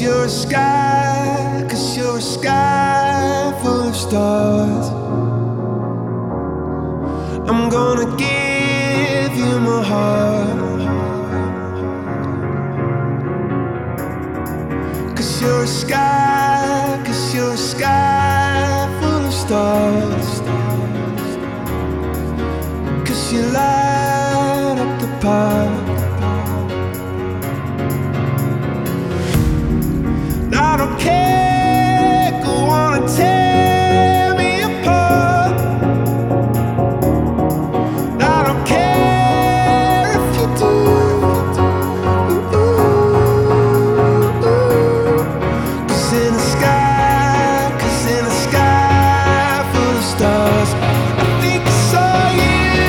you're a sky, 'cause you're a sky full of stars. I'm gonna give you my heart, 'cause you're a sky, 'cause you're a sky full of stars. 'Cause you light up the park. I don't care, go on and tear me apart. I don't care if you do. Cause in the sky, 'cause in the sky full of stars, I think I saw you.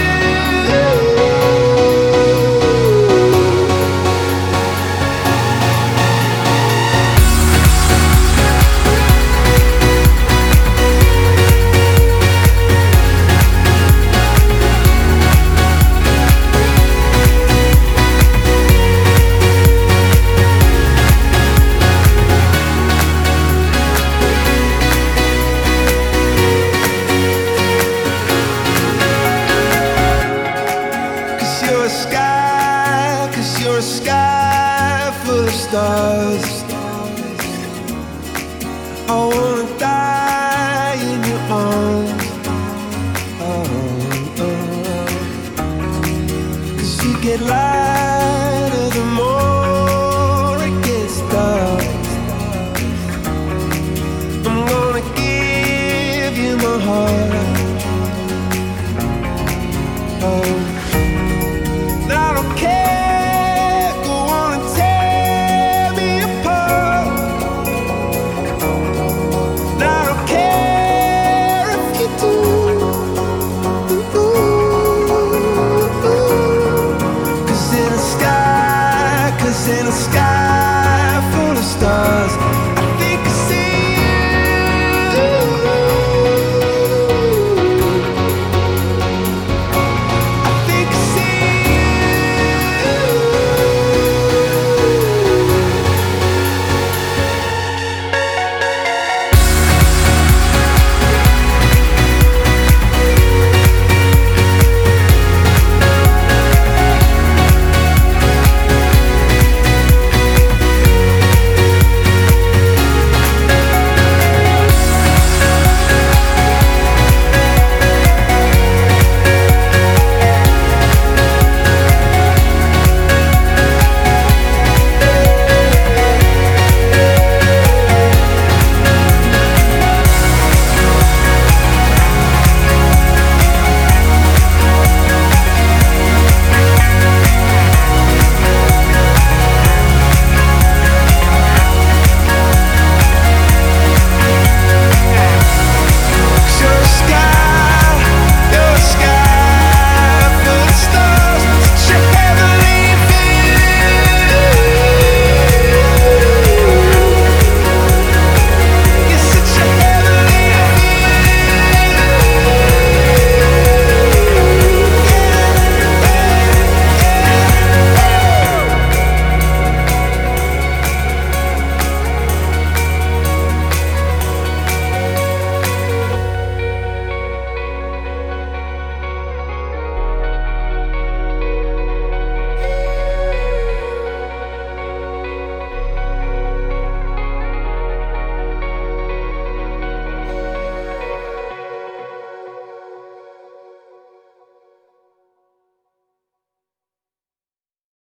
You're a sky, 'cause you're a sky full of stars. I wanna die in your arms. Oh, oh. 'Cause you get lighter the more it gets dark. I'm gonna give you my heart. Oh, I don't care, go on and tear me apart. I don't care if you do. Cause in the sky, 'cause in the sky